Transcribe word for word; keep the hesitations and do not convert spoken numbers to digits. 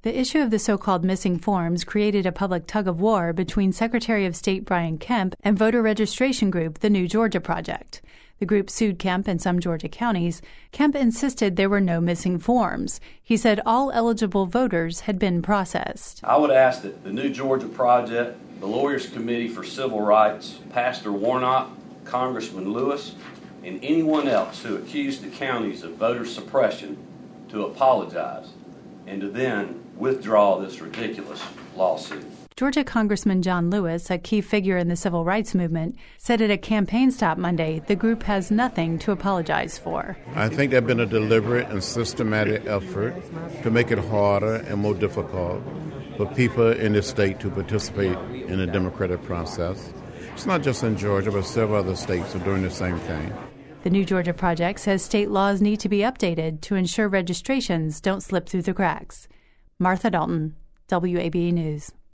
The issue of the so-called missing forms created a public tug-of-war between Secretary of State Brian Kemp and voter registration group the New Georgia Project. The group sued Kemp in some Georgia counties. Kemp insisted there were no missing forms. He said all eligible voters had been processed. I would ask that the New Georgia Project, the Lawyers Committee for Civil Rights, Pastor Warnock, Congressman Lewis, and anyone else who accused the counties of voter suppression to apologize and to then withdraw this ridiculous lawsuit. Georgia Congressman John Lewis, a key figure in the civil rights movement, said at a campaign stop Monday the group has nothing to apologize for. I think there has been a deliberate and systematic effort to make it harder and more difficult for people in the state to participate in the democratic process. It's not just in Georgia, but several other states are doing the same thing. The New Georgia Project says state laws need to be updated to ensure registrations don't slip through the cracks. Martha Dalton, W A B E News.